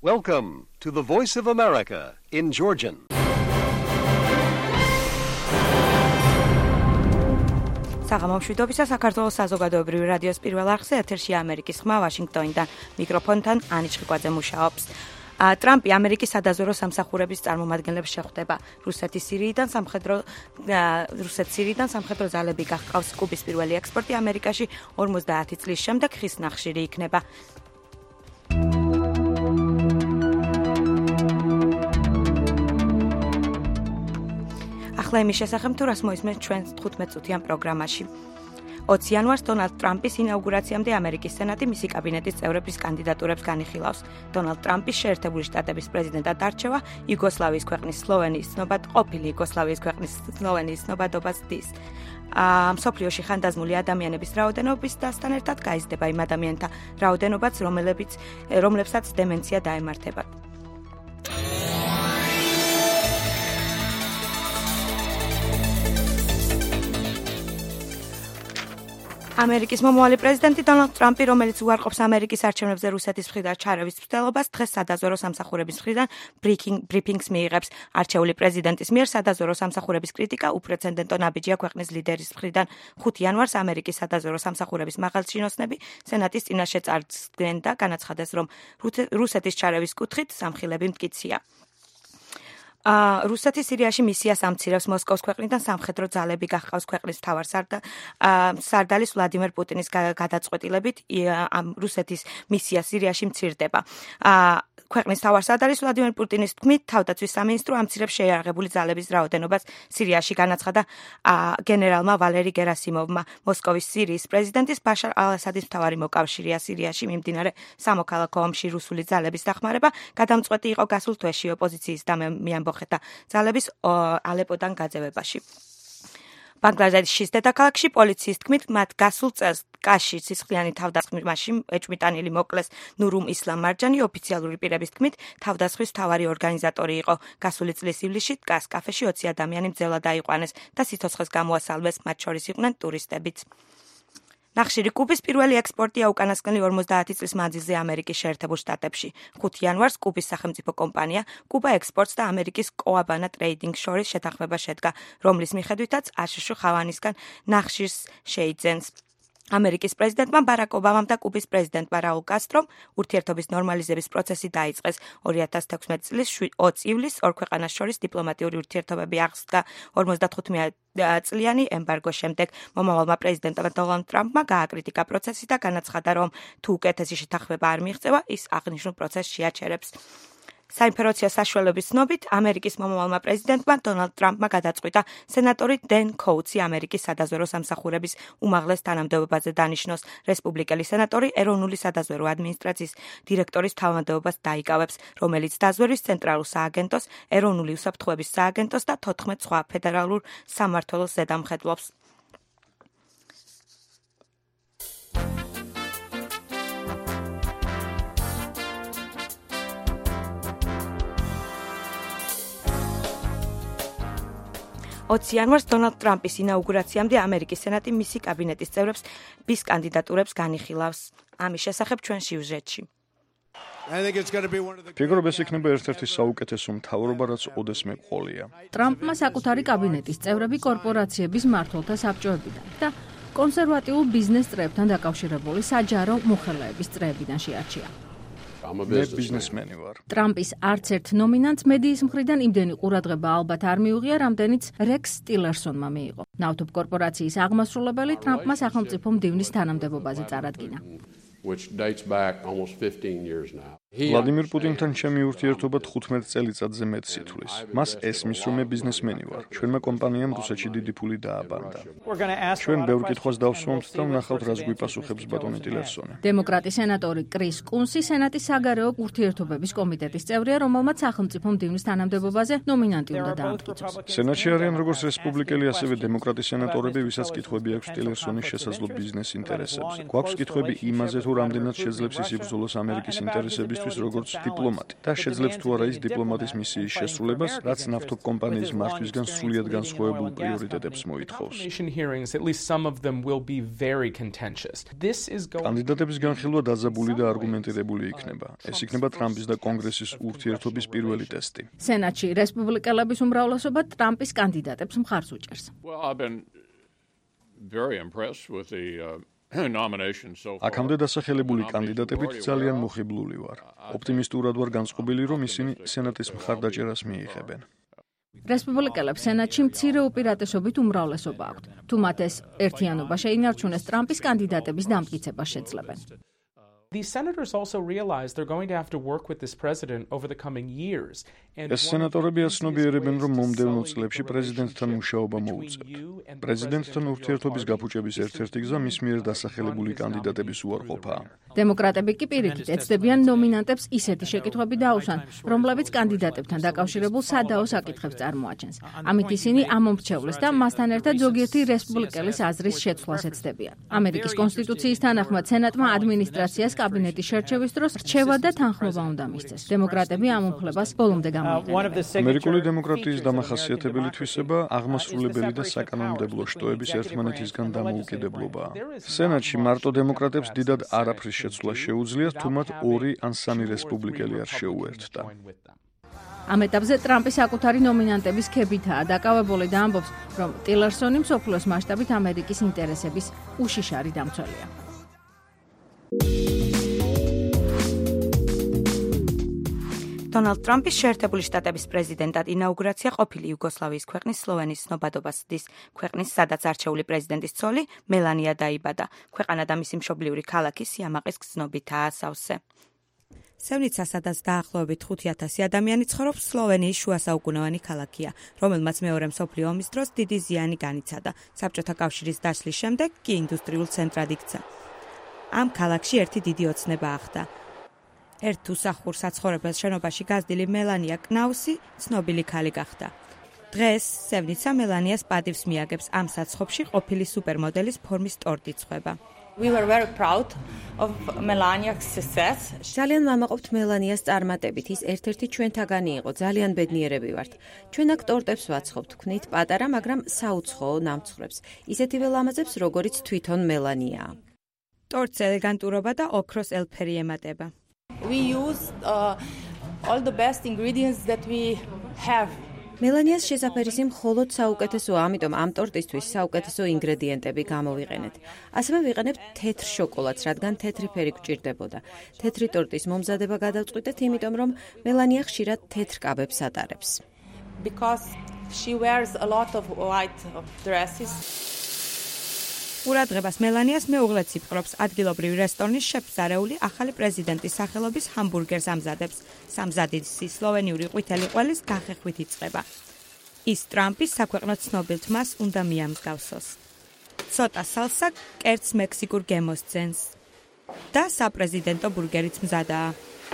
Welcome to the Voice of America in Georgian. საღამომშვიდობისა საქართველოს საზოგადოებრივი რადიოს პირველ არხზე ეთერშია ამერიკის ხმა ვაშინგტონიდან. მიკროფონთან ანი ჩხიკვაძე მუშაობს. ტრამპი ამერიკის სადაზვერო სამსახურების წარმომადგენლებს შეხვდება. რუსეთ-სირიიდან სამხედრო ძალები გახყავს. კუბის პირველი ექსპორტი ამერიკაში 50 წლის შემდეგ ხის ნახშირი იქნება. ახლა იმის შესახებ თუ რას მოისმენთ ჩვენ 15 წუთიან პროგრამაში. 20 იანვარს დონალდ ტრამპის ინაუგურაციამდე ამერიკის სენატი მისი კაბინეტის წევრების კანდიდატურებს განიხილავს. დონალდ ტრამპის შეერთებული შტატების პრეზიდენტად არჩევა იუგოსლავიის ქვეყნის ყოფილი იუგოსლავიის ქვეყნის სლოვენიის ცნობადობას დის. მსოფლიოში ხანდაზმული ადამიანების რაოდენობის დასთან ერთად გაიზრდება იმ ადამიანთა რაოდენობაც, რომლებსაც დემენცია დაემართებათ. ამერიკის მომავალი პრეზიდენტი დონალდ ტრამპი, რომელიც უარყოფს ამერიკის არჩევნებზე რუსეთის მხრიდან ჩარევის მცდელობას, დღეს სადაზვერო სამსახურების მხრიდან ბრიფინგს მიიღებს. არჩეული პრეზიდენტის მიერ სადაზვერო სამსახურების კრიტიკა უპრეცედენტო ნაბიჯია ქვეყნის ლიდერის მხრიდან. 5 იანვარს ამერიკის სადაზვერო სამსახურების მაღალჩინოსნები სენატის წინაშე წარდგნენ და განაცხადეს, რომ რუსეთის ჩარევის კუთხით სამხილები მტკიცია. რუსეთი სირიაში მისიას ამცირებს. მოსკოვის ქვეყნიდან სამხედრო ძალები გახყავს ქვეყნის მთავარ სარდალის ვლადიმერ პუტინის გადაწყვეტილებით რუსეთის მისია სირიაში მცირდება. ქვეყნის მთავარ სარდალის ვლადიმერ პუტინის თქმით, თავდაცვის სამინისტრო ამცირებს შეიარაღებული ძალების რაოდენობას სირიაში, განაცხადა გენერალმა ვალერი გერასიმოვმა. მოსკოვის სირიის პრეზიდენტის ბაშარ ალ-ასადის მთავარი მოკავშირეა სირიაში მიმდინარე სამოქალაქო ომში რუსული ძალების დახმარება. გადამწყვეტი იყო გასულ თვეში ოპოზიციის და მიამბოხეთა ძალების ალეპოდან გაძევებაში. ბანგლადეშის დედაქალაქში პოლიციის თქმით, მათ გასულ წელს კაში სისხლიანი თავდასხმაში ეჭვმიტანილი მოკლეს ნურუმ ისლამ მარჯანი. ოფიციალური პირების თქმით, თავდასხმის მთავარი ორგანიზატორი იყო. გასული წლის ივლისში დგას კაფეში 20 ადამიანი მძევლად აიყვანეს და სიცოცხლეს გამოასალმეს, მათ შორის იყვნენ ტურისტებიც. ნახშირი კუბის პირველი ექსპორტია უკანასკნელი 50 წლის მანძილზე ამერიკის შეერთებულ შტატებში. 5 იანვარს კუბის სახელმწიფო კომპანია კუბა ექსპორტს და ამერიკის კოაბანა ტრეიდინგ შორის შეთანხმება შედგა, რომლის მიხედვითაც აშშ ხავანისგან ნახშირს შეიძენს. ამერიკის პრეზიდენტმა ბარაკ ობამამ და კუბის პრეზიდენტმა რაულ კასტრომ ურთიერთობის ნორმალიზების პროცესი დაიწყეს. 2016 წლის 20 ივლისს ორ ქვეყანას შორის დიპლომატიური ურთიერთობები აღსდგა 55 წლიანი ემბარგოს შემდეგ. მომავალმა პრეზიდენტმა დონალდ ტრამპმა გააკრიტიკა პროცესი და განაცხადა, რომ თუ უკეთესი შეთანხმება არ მიიღწევა, ის აღნიშნულ პროცესს შეაჩერებს. საინფორმაციო საშუალებების ცნობით, ამერიკის მომავალმა პრეზიდენტმა დონალდ ტრამპმა გადაწყვიტა სენატორი დენ კოუთსი ამერიკის სადაზვერო სამსახურების უმაღლეს თანამდებობაზე დანიშნოს. რესპუბლიკელი სენატორი ეროვნული სადაზვერო ადმინისტრაციის დირექტორის თანამდებობას დაიკავებს, რომელიც დაზვერვის ცენტრალურ სააგენტოს, ეროვნული უსაფრთხოების სააგენტოს და 14 სხვა ფედერალურ სამმართველოს ზედამხედლობს. იანვარს დონალდ ტრამპის ინაუგურაციამდე ამერიკის სენატი მისი კაბინეტის წევრებს ბის კანდიდატურებს განიხილავს. ამის შესახებ ჩვენ სიუჟეტში. ფიქრობ, ეს იქნება ერთ-ერთი საუკეთესო მთავრობა, რაც ოდესმე ყოლია. ტრამპმა საკუთარი კაბინეტის წევრები კორპორაციების მმართველთა საბჭოებიდან და კონსერვატიულ ბიზნეს წრეებთან დაკავშირებული საჯარო მოხელეების წრეებიდან შეარჩია. მე ბიზნესმენი ვარ. ტრამპის არც ერთ ნომინანტს მედიის მხრიდან იმდენი ყურადღება ალბათ არ მიუღია, რამდენიც რექს ტილერსონმა მიიღო. ნავთობ კორპორაციის აღმასრულებელი ტრამპმა სახელმწიფო მდივნის თანამდებობაზე წარადგინა. ვლადიმერ პუტინთან ჩემი ურთიერთობა 15 წელიწადზე მეტს ითვლის. მას ესმის, რომ მე ბიზნესმენი ვარ. ჩვენმა კომპანიამ რუსეთში დიდი ფული დააბანდა. ჩვენ ბევრ კითხვას დავსვამთ და ვნახავთ, რას გვიპასუხებს ბატონი ტილერსონი. დემოკრატი სენატორი კრის კუნსი სენატის საგარეო ურთიერთობების კომიტეტის წევრია, რომელმაც სახელმწიფო მდივნის თანამდებობაზე ნომინანტი უნდა დაამტკიცოს. სენატში არიან როგორც რესპუბლიკელი, ასევე დემოკრატი სენატორები, ვისაც კითხვები აქვს ტილერსონის შესაძლო ბიზნეს ინტერესებზე. გვაქვს კითხვები იმაზე, თუ რამდენად შეძლებს ის იბრძოლოს ამერიკის ინტერესების ტრამპისთვის როგორც დიპლომატი და შეძლებს თუ არა ის დიპლომატის მისიის შესრულებას, რაც ნავთობ კომპანიის მართვისგან სრულიად განსხვავებულ პრიორიტეტებს მოითხოვს. კანდიდატების განხილვა დაძაბული და არგუმენტირებული იქნება. ეს იქნება ტრამპის და კონგრესის ურთიერთობის პირველი ტესტი. სენატში რესპუბლიკელების უმრავლესობა ტრამპის კანდიდატებს მხარს უჭერს. აქამდე დასახელებული კანდიდატებით ძალიან მოხიბლული ვარ. ოპტიმისტურად ვარ განწყობილი, რომ ისინი სენატის მხარდაჭერას მიიღებენ. რესპუბლიკელებს სენატში მცირე უპირატესობით უმრავლესობა აქვთ. თუ მათ ეს ერთიანობა შეინარჩუნეს, ტრამპის კანდიდატების დამტკიცებას შეძლებენ. These senators also realize they're going to have to work with this president over the coming years. ეს სენატორები აცნობიერებენ, რომ მომდევნო წლებში პრეზიდენტთან მუშაობა მოუწევთ. პრეზიდენტთან ურთიერთობის გაფუჭების ერთ-ერთი გზა მის მიერ დასახელებული კანდიდატების უარყოფაა. დემოკრატები კი პირიქით ეცდებიან ნომინანტებს ისეთი შეკითხვები დაუსვან, რომლებიც კანდიდატებთან დაკავშირებულ სადაო საკითხებს წარმოაჩენს. ამით ისინი ამომრჩევლეს და მასთან ერთად ზოგიერთი რესპუბლიკელის აზრის შეცვლას ეცდებიან. ამერიკის კონსტიტუციის თანახმად სენატმა ადმინისტრაციას კაბინეტის შერჩევის დროს რჩევა და თანხმობა უნდა მისცეს. დემოკრატები ამ უფლებას ბოლომდე გამოიყენებენ. ამერიკული დემოკრატიის დამახასიათებელი თვისება აღმასრულებელი და საკანონმდებლო შტოების ერთმანეთისგან დამოუკიდებლობაა. სენატში მარტო დემოკრატებს დიდად არაფრის შეცვლა შეუძლიათ, თუ მათ 2 ან 3 რესპუბლიკელი არ შეუერთდა. ამ ეტაპზე ტრამპი საკუთარი ნომინანტების ქებითაა დაკავებული და ამბობს, რომ ტილერსონი მსოფლიოს მასშტაბით ამერიკის ინტერესების უშიშარი დამცველია. დონალდ ტრამპის შეერთებული შტატების პრეზიდენტად ინაუგურაცია ყოფილი იუგოსლავიის ქვეყნის სლოვენიის ცნობადობას ზრდის. ქვეყნის სადაც არჩეული პრეზიდენტის ცოლი მელანია დაიბადა. ქვეყანა და მისი მშობლიური ქალაქი სიამაყის გზნობითაა სავსე. სევნიცა, სადაც დაახლოებით 5,000 ადამიანი ცხოვრობს, სლოვენიის შუა საუკუნოვანი ქალაქია, რომელმაც მეორე მსოფლიო ომის დროს დიდი ზიანი განიცადა. საბჭოთა კავშირის დაშლის შემდეგ კი ინდუსტრიულ ცენტრად იქცა. ამ ქალაქში ერთი დიდი ოცნება ახდა. ერთ უსახურ საცხოვრებელ შენობაში გაზრდილი მელანია კნაუსი ცნობილი ქალი გახდა. დღეს სევნიცა მელანიას პატივს მიაგებს ამ საცხობში ყოფილი სუპერმოდელის ფორმის ტორტი ცხება. We were very proud of Melania's success. ძალიან ვამაყობთ მელანიას წარმატებით. ის ერთ-ერთი ჩვენთაგანი იყო. ძალიან ბედნიერები ვართ. ჩვენ აქ ტორტებს ვაცხობთ, ვქნით პატარა, მაგრამ საუცხოო ნამცხრებს. ისეთივე ლამაზებს, როგორიც თვითონ მელანიაა. ტორტს ელეგანტურობა და ოქროს ელფერი ემატება. We used all the best ingredients that we have. მელანიას შესაფერისი მხოლოდ საუკეთესოა, ამიტომ ამ ტორტისთვის საუკეთესო ინგრედიენტები გამოვიყენეთ. ასევე ვიყენებთ თეთრ შოკოლადს, რადგან თეთრი ფერი გვჭირდებოდა. თეთრი ტორტის მომზადება გადავწყვიტეთ, იმიტომ რომ მელანია ხშირად თეთრ კაბებს ატარებს. Because she wears a lot of white dresses. ყურადღებას მელანიას მეუღლეც იპყრობს. ადგილობრივი რესტორნის შეფსარეული ახალი პრეზიდენტის სახელობის ჰამბურგერს ამზადებს. სამზადისი სლოვენიური ყვითელი ყველის გახეხვით იწყება. ის ტრამპის საქვეყნო ცნობილ თმას უნდა მიამსგავსოს. ცოტა სალსა კერძს მექსიკურ გემოს ძენს და საპრეზიდენტო ბურგერიც მზადაა.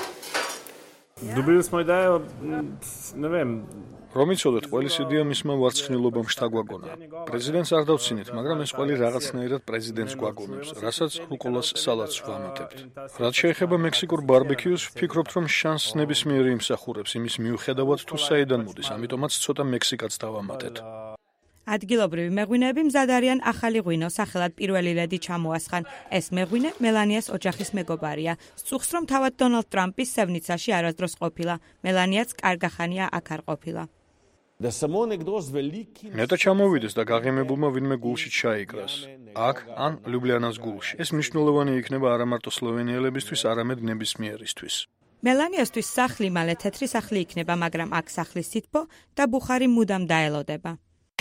რომ იცოდეთ, ყველის იდეა მისმა ვარცხნილობამ შთაგვაგონა. პრეზიდენტს არ დავცინეთ, მაგრამ ეს ყველი რაღაცნაირად პრეზიდენტს გვაგონებს, რასაც რუკოლას სალატს ვამატებთ. რაც შეეხება მექსიკურ ბარბეკიუს, ვფიქრობთ, რომ შანსს ნებისმიერი იმსახურებს იმის მიუხედავად თუ საიდან მოდის, ამიტომაც ცოტა მექსიკაც დავამატეთ. ადგილობრივი მეღვინეები მზად არიან ახალი ღვინო, სახელად პირველი ლედი ჩამოასხან. ეს მეღვინე მელანიას ოჯახის მეგობარია. სწუხს, რომ თავად დონალდ ტრამპის სევნიცაში არასდროს ყოფილა. მელანიაც კარგახანია აქ არ ყოფილა. ნეტა ჩამოვიდეს და გაღიმებულმა ვინმე გულში ჩაიკრას. აქ ან ლიუბლიანას გულში. ეს მნიშვნელოვანი იქნება არა მარტო სლოვენიელებისთვის, არამედ ნებისმიერისთვის. მელანიასთვის სახლი მალე თეთრი სახლი იქნება, მაგრამ აქ სახლის სითბო და ბუხარი მუდამ დაელოდება.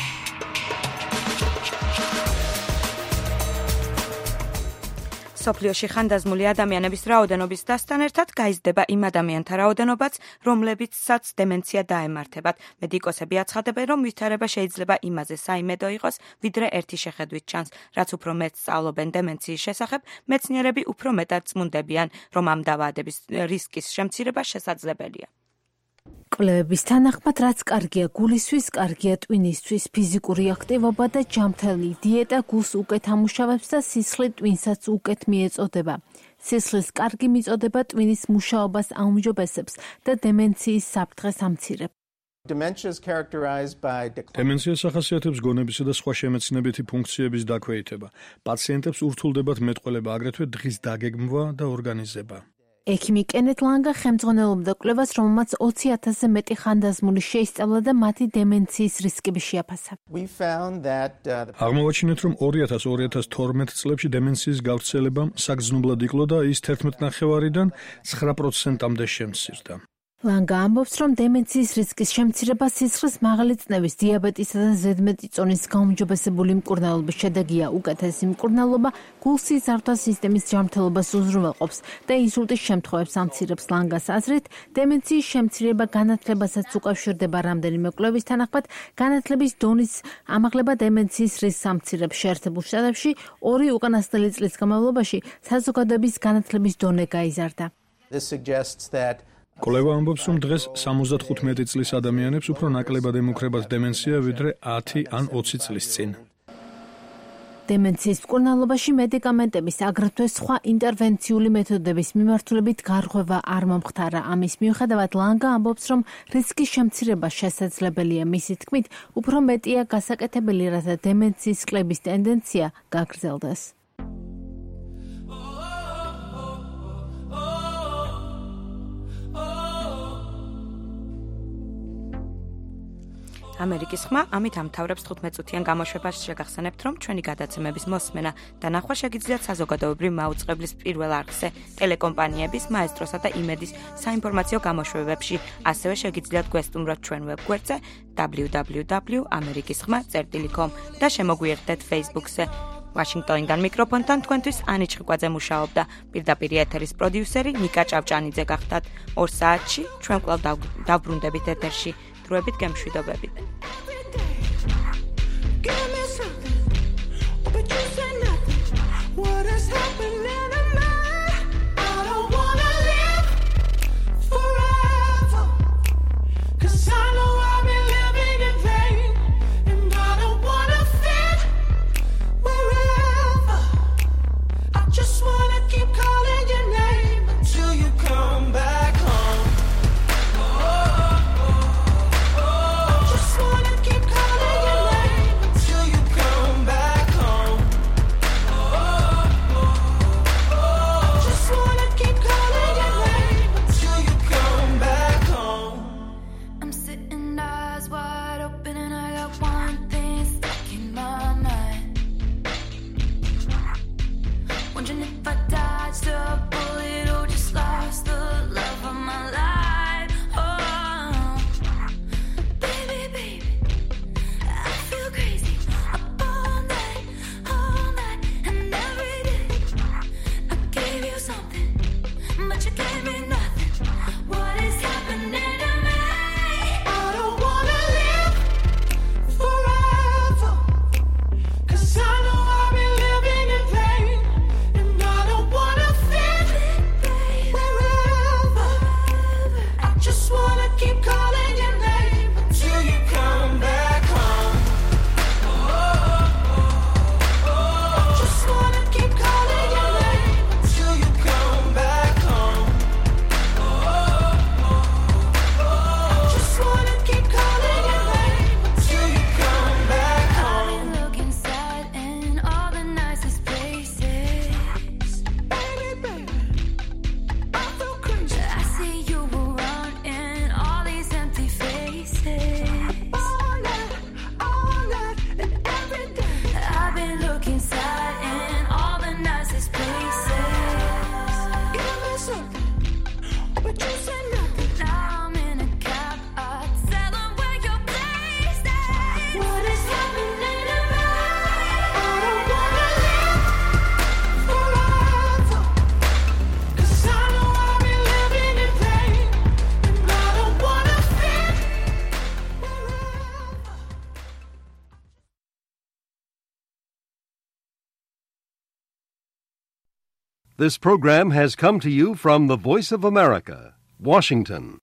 სოფლიოში ხანდაზმული ადამიანების რაოდენობის დასთან ერთად გაიზრდება იმ ადამიანთა რაოდენობაც, რომლებიცაც დემენცია დაემართებათ. მედიკოსები აცხადებენ, რომ ვითარება შეიძლება იმაზე საიმედო იყოს, ვიდრე ერთი შეხედვით ჩანს. რაც უფრო მეტ სწავლობენ დემენციის შესახებ, მეცნიერები უფრო მეტად წმუნდებიან, რომ ამ დაავადების რისკის შემცირება შესაძლებელია. კვლევების თანახმად, რაც კარგია გულისთვის, კარგია ტვინისთვის, ფიზიკური აქტივობა და ჯანმრთელი დიეტა გულს უკეთ ამუშავებს და სისხლი ტვინსაც უკეთ მიეწოდება. სისხლის კარგი მიწოდება ტვინის მუშაობას აუმჯობესებს და დემენციის საფრთხეს ამცირებს. დემენციას ახასიათებს გონებისა და სხვა შემეცნებითი ფუნქციების დაქვეითება. პაციენტებს ურთულდებათ მეტყველება, აგრეთვე დღის დაგეგმვა და ორგანიზება. ექიმი კენეთ ლანგა ხელმძღვანელობდა კვლევას, რომელმაც 20,000-ზე მეტი ხანდაზმული შეისწავლა და მათი დემენციის რისკები შეაფასა. აღმოვაჩინეთ, რომ 2000-2012 წლებში დემენციის გავრცელებამ საგრძნობლად იკლო და ის 11,5%-დან 9%-მდე შემცირდა. ლანგა ამბობს, რომ დემენციის რისკის შემცირება სისხლის მაღალი წნევის, დიაბეტისა და ზედმეტი წონის გაუმჯობესებული მკურნალობის შედეგია. უკეთესი მკურნალობა გულ-სისხლძარღვთა სისტემის ჯანმრთელობას უზრუნველყოფს და ინსულტის შემთხვევებს ამცირებს. ლანგას აზრით, დემენციის შემცირება განათლებასაც უკავშირდება. რამდენიმე კვლევის თანახმად, განათლების დონის ამაღლება დემენციის რისკს ამცირებს. შეერთებულ შტატებში 2 უკანასკნელი წლის განმავლობაში საზოგადოების განათლების დონე გაიზარდა. კვლევა ამბობს, რომ დღეს 75 წლის ადამიანებს უფრო ნაკლებად ემუქრებათ დემენცია, ვიდრე 10 ან 20 წლის წინ. დემენციის მკურნალობაში მედიკამენტების, აგრეთვე სხვა ინტერვენციული მეთოდების მიმართულებით გარღვევა არ მომხდარა. ამის მიუხედავად, ლანგა ამბობს, რომ რისკის შემცირება შესაძლებელია. მისი თქმით, უფრო მეტია გასაკეთებელი, რათა დემენციის კლების ტენდენცია გაგრძელდეს. ამერიკის ხმა ამით ამთავრებს 15 წუთიან გამოშვებას. შეგახსენებთ, რომ ჩვენი გადაცემების მოსმენა და ნახვა შეგიძლიათ საზოგადოებრივ მაუწყებლის პირველ არხზე, ტელეკომპანიების, მაესტროსა და იმედის საინფორმაციო გამოშვებებში. ასევე შეგიძლიათ გვესტუმროთ ჩვენ ვებგვერდზე www.amerikisxma.com და შემოგვიერთდეთ Facebook-ზე. ვაშინგტონიდან მიკროფონთან თქვენთვის ანი ჩხიკვაძე მუშაობდა. პირდაპირ ეთერის პროდიუსერი ნიკა ჭავჭანიძე გახდათ. 2 საათში ჩვენ კვლავ დავბრუნდებით ეთერში. დროებით გემშვიდობებით. This program has come to you from the Voice of America, Washington.